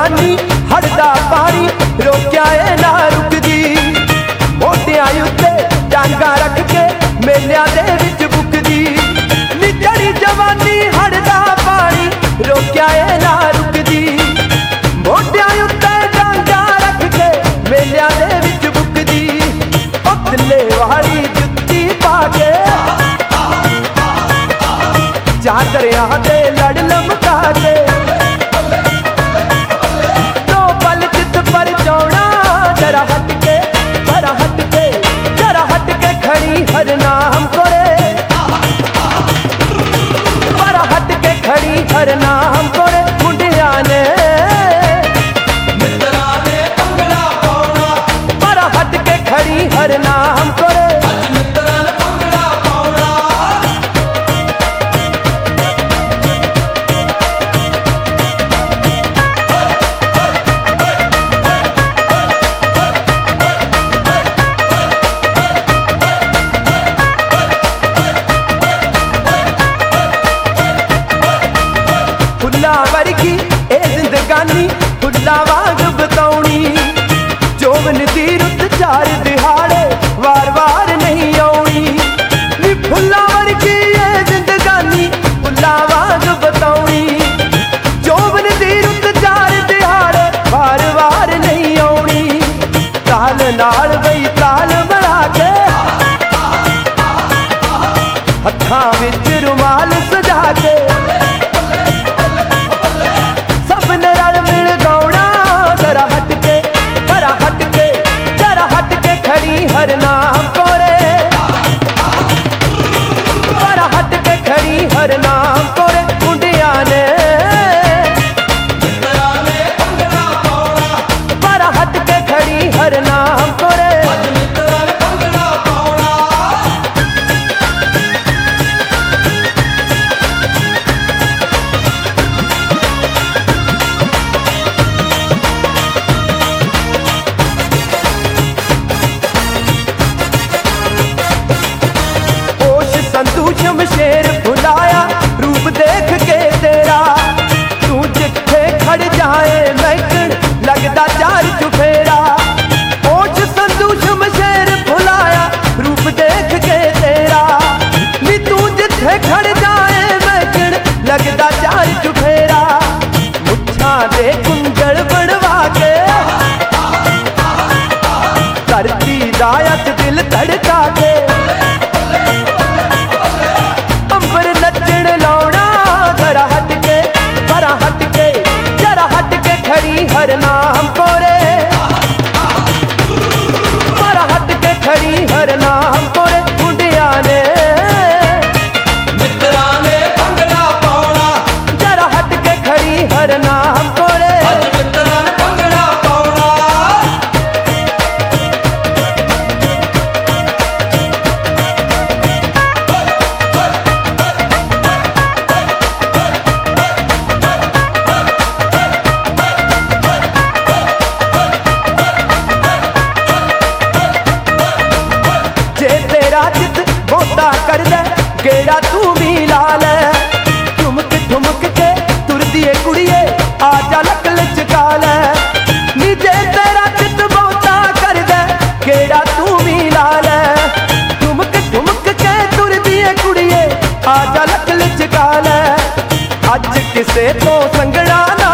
जवानी हड़दा पानी रोक्या ए ना रुकदी। मोटियां उत्ते डांगा रख के मेलियां दे विच बुकदी। निचड़ी जवानी हड़दा पानी रोक्या ए ना रुकदी। मोटियां उत्ते डांगा रख के मेलियां दे विच बुकदी। पतले वाली जुत्ती पा के चादरियां दे लड़ लमका के दो पल चित पर चौड़ा जरा हट के खड़ी हर नाम कोरे। पर हट के खड़ी हर नाम कोरे। मुंडिया ने मित्रा ने भंगड़ा पाउणा पर हट के खड़ी हर नाम कोरे। फुल्ला वर्गी ए जिंदगानी फुल्ला वांग बताउणी। जोवन दी रुत चार दिहाड़े वार वार नहीं आउणी। नी फुल्ला वर्गी ए जिंदगानी फुल्ला वांग बताउणी। जोवन दी रुत चार दिहाड़े वार वार नहीं आउणी। ताल नाल बई ताल बना के हत्थां विच रुमाल सजा के हर नाम कोरे। पर हट के खड़ी हर नाम कोरे। मुंडिया ने पर हट के खड़ी हर नाम कोरे। शमशेर भुलाया रूप देख के तेरा। तू जिथे खड़ जाए महकन लगदा चार चुफेरा। ओछ संधू शमशेर भुलाया रूप देख के तेरा। नी तू जिथे खड़ जाए महकन लगदा चार चुफेरा। मुच्छां दे कुंजल बनवा के धरती दा अच दिल धड़का के हर नाम कोरे। पर हट के खड़ी हर नाम कोरे। मुंडिया ने मित्रा ने भंगड़ा पाउणा जरा हट के खड़ी हर नाम कोरे। मित्रा ने भंगड़ा पाउणा कर दे गेड़ा तू भी ला ले। ठुमक ठुमक के तुरदी ए कुड़िए आजा लक लचका ले। निजे तेरा चित बहुता कर दे गेड़ा तू भी ला ले। ठुमक ठुमक के तुरदी ए कुड़िए आजा लक लचका ले। अज किसे तो संगड़ा ना